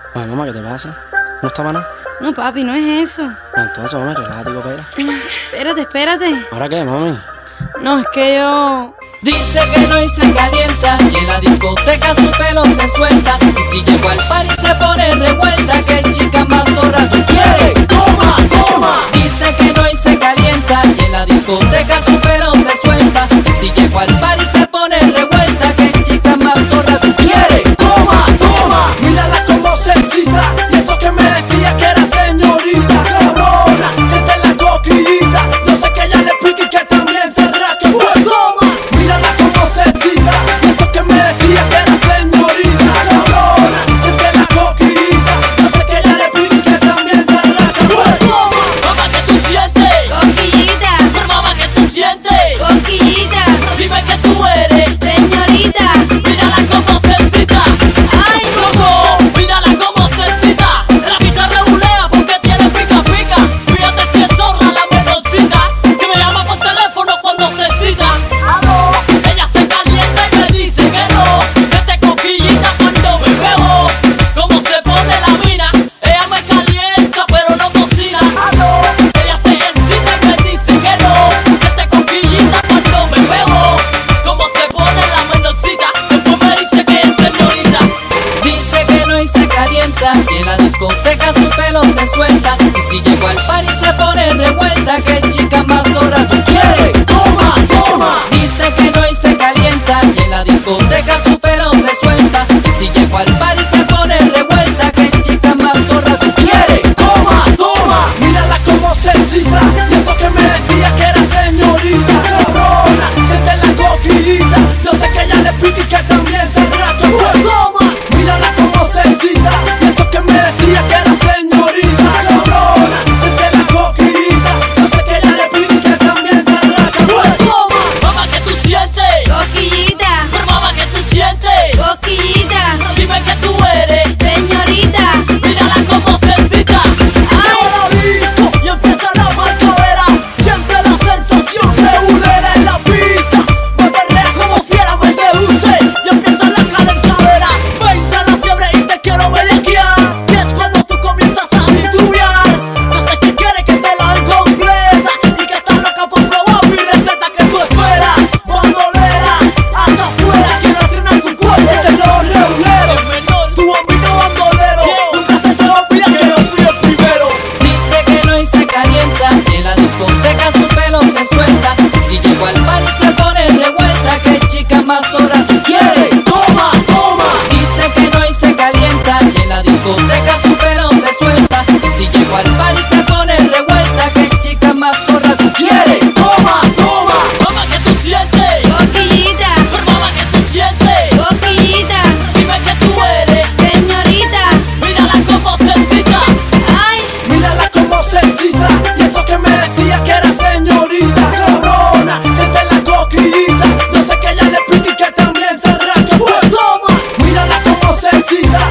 Ay, mamá, ¿qué te pasa? ¿No está para nada? No, papi, no es eso. Entonces, mami, relájate y coopera. Espérate. ¿Ahora qué, mami? No, es que yo... Dice que no y se calienta, y en la discoteca su pelo se suelta. Y si llego al party se pone revuelta, que chica más zorra tú quieres. ¡Toma, toma! Dice que no y se calienta, y en la discoteca su pelo se suelta. Y si llego al party se pone revuelta, que chica más zorra tú quieres. ¡Toma, toma! Mírala como se excita, y eso que me decía que era señorita. Cabrona, siente la coquillita, yo sé que ella le pica y que también se raque. Pues toma, mírala como se excita, y eso que me decía que era señorita. Cabrona, siente la coquillita, yo sé que ella le pica y que también se raque. Pues toma, Mamá, ¿qué tú sientes? Coquillita, Pero mamá, ¿qué tú sientes? coquillita, Dime que tú eres. señorita. Mírala como se excita. Ay, Loco, mírala como se excita. La pista regulea porque tiene pica pica. Fíjate si es zorra la menorcita, que me llama por teléfono cuando se excita. Ella se calienta y me dice que no. Se te coquillita cuando me pego. Como se pone la mina, ella me calienta pero no cocina. Ella se excita y me dice que no. Se te coquillita cuando me pego. Como se pone la menorcita, después me dice que es señorita. Dice que no y se calienta, y en la discoteca su pelo se suelta. Y si llego al party se pone revuelta, que chica más zorra tú quieres. toma, toma. Dice que no y se calienta, y en la discoteca su pelo se suelta. Y si llego al party se pone revuelta, que chica más zorra tú quieres. Toma, toma, mírala como se excita, y eso que me decía que era señorita. Cabrona, siente la coquillita, yo sé que ella le pica y que también se raque. Pues toma, mírala como se excita, y eso que me decía que era señorita. Cabrona, siente la coquillita, yo sé que ella le pica y que también se raque. Pues toma, Mamá, ¿qué tú sientes? coquillita, Pero mamá, ¿qué tú sientes? coquillita, Dime que tú eres. señorita. Mírala como se excita. ahora disco y empieza la marcadera. Siente la sensación regulera en la pista. Me perrea como fiera, me seduce y empieza la calentadera. 20 la fiebre y te quiero bellaquear, y es cuando tú comienzas a titubear. Yo sé que quieres que te la den completa y que estás loca por probar mi receta que tú esperas. Bandolera, hasta afuera, quiero adrenal tu cuerpo. Ese es lo regulero, El menor. tu bambino bandolero. Nunca se te olvida que yo fui el primero. Dice que no y se calienta, y en la discoteca su pelo se suelta. Y si llego al party se pone revuelta, que chica más zorra tú quieres. Toma, toma. Dice que no y se calienta, y en la discoteca su pelo se suelta. Y si llego al party se pone revuelta, que chica más zorra tú quieres. Toma, toma. Mamá, ¿qué tú sientes? Coquillita, Pero mamá, ¿qué tú sientes? coquillita, Dime que tú eres. señorita. Mírala como se excita. Ay, Mírala como se excita, y eso que me decía que era señorita. Cabrona, siente la coquillita, yo sé que ella le pica y que también se raque. Pues toma, mírala como se excita,